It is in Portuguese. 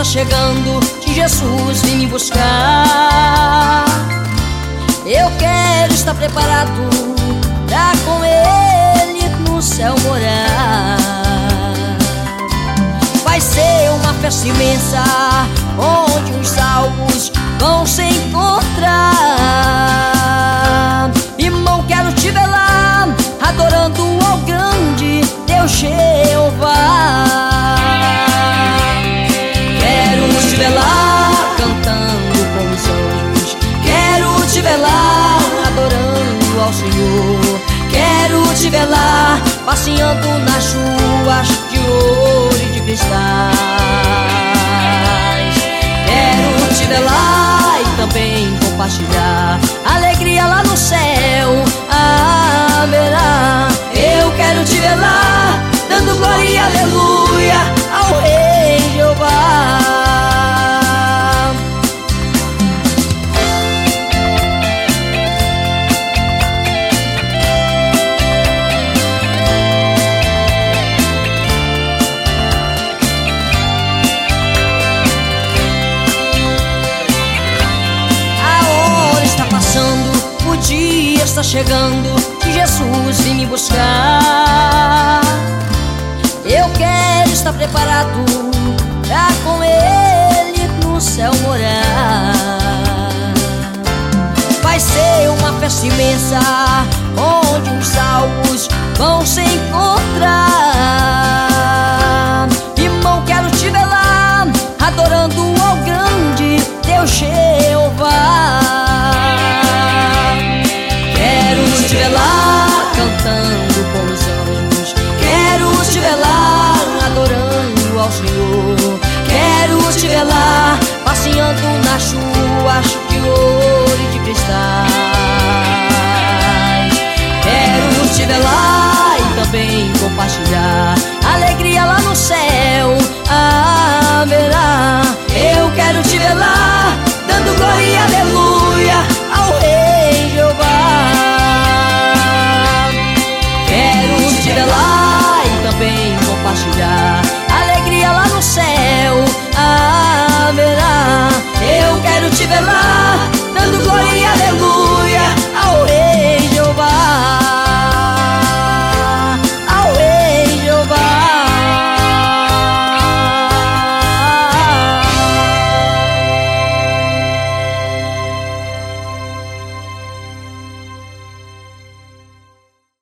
chegando, que Jesus vem me buscar. Eu quero estar preparado pra com Ele no céu morar. Vai ser uma festa imensa, onde os salvos vão se encontrar. Irmão, quero te ver lá, adorando ao grande Deus Jeová. Quero te ver lá, cantando com os anjos. Quero te ver lá, adorando ao Senhor. Quero te ver lá, passeando nas ruas de ouro e de cristais. Quero te ver lá e também compartilhar alegria lá no céu haverá. Eu quero te ver lá, dando glória e aleluia ao Rei Jeová. O dia está chegando, que Jesus vem me buscar. Eu quero estar preparado pra com Ele no céu morar. Vai ser uma festa imensa, onde os salvos vão se encontrar. Irmão, quero te ver lá, adorando ao grande Deus Jeová. Quero te ver lá, cantando com os anjos. Quero te ver lá, adorando ao Senhor. Quero te ver lá, passeando nas ruas de ouro e de cristais. Quero te ver lá e também compartilhar alegria lá no céu haverá. Eu quero te ver lá, dando glória e aleluia ao Rei Jeová. Quero te ver lá e também compartilhar alegria lá no céu haverá. Eu quero te ver lá,